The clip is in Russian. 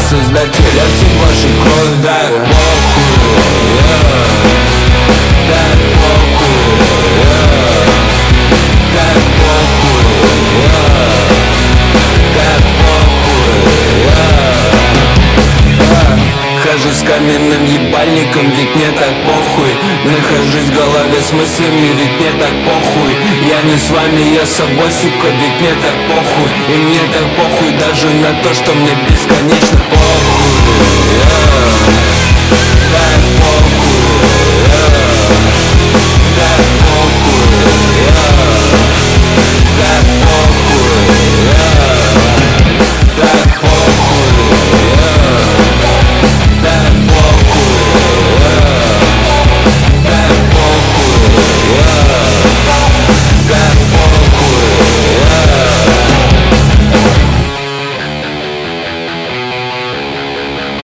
создателя всех ваших крови. Да похуй, да похуй, да похуй, да похуй. Хожу с каменным ебальником, ведь мне так похуй. Нахожусь в голове с мыслями, ведь мне так похуй. Я не с вами, я с собой, сука, ведь мне так похуй. И мне так похуй даже на то, что мне бесконечно похуй. Так похуй, так похуй.